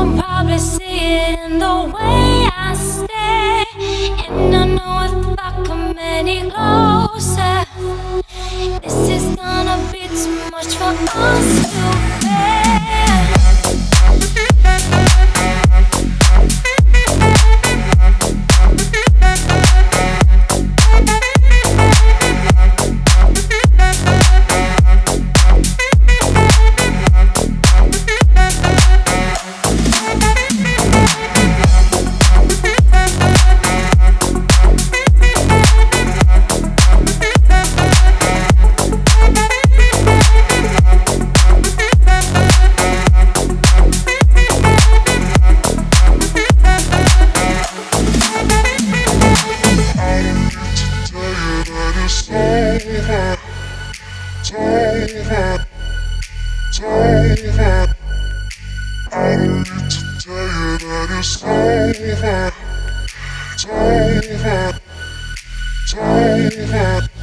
can probably see it in the way I stare. And I know if I come any closer, this is gonna be too much for us to bear. I don't need to tell you that it's over. It's over. It's over.